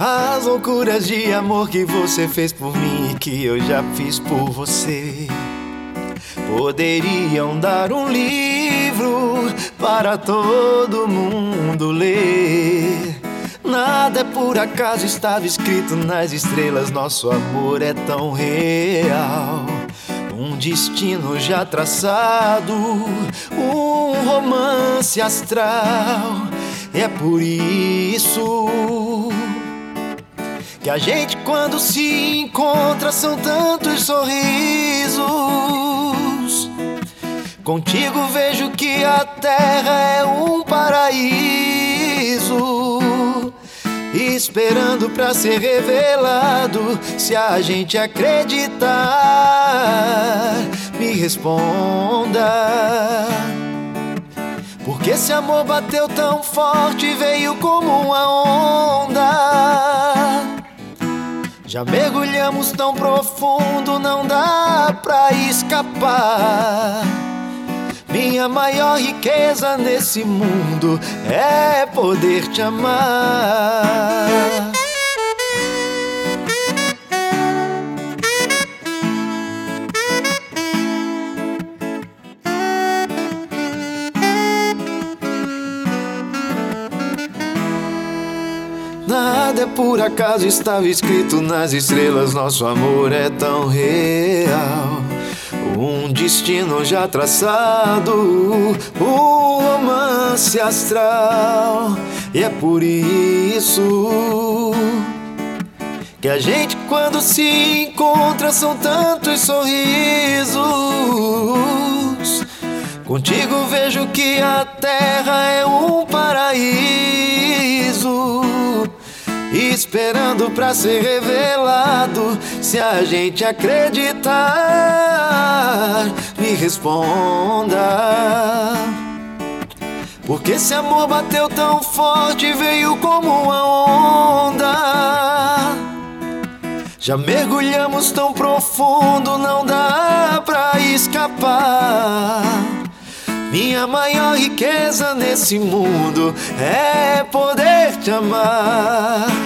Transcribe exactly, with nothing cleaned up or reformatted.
As loucuras de amor que você fez por mim e que eu já fiz por você poderiam dar um livro para todo mundo ler. Nada é por acaso, estava escrito nas estrelas, nosso amor é tão real. Um destino já traçado, um romance astral. É por isso que a gente, quando se encontra, são tantos sorrisos. Contigo vejo que a terra é um paraíso, esperando pra ser revelado. Se a gente acreditar, me responda. Porque esse amor bateu tão forte, veio como uma onda. Já mergulhamos tão profundo, não dá pra escapar. Minha maior riqueza nesse mundo é poder te amar. Nada é por acaso, estava escrito nas estrelas, nosso amor é tão real. Um destino já traçado, um romance astral. E é por isso que a gente, quando se encontra, são tantos sorrisos. Contigo vejo que a terra é um paraíso, esperando pra ser revelado. Se a gente acreditar, me responda. Porque esse amor bateu tão forte, veio como uma onda. Já mergulhamos tão profundo, não dá pra escapar. Minha maior riqueza nesse mundo é poder te amar.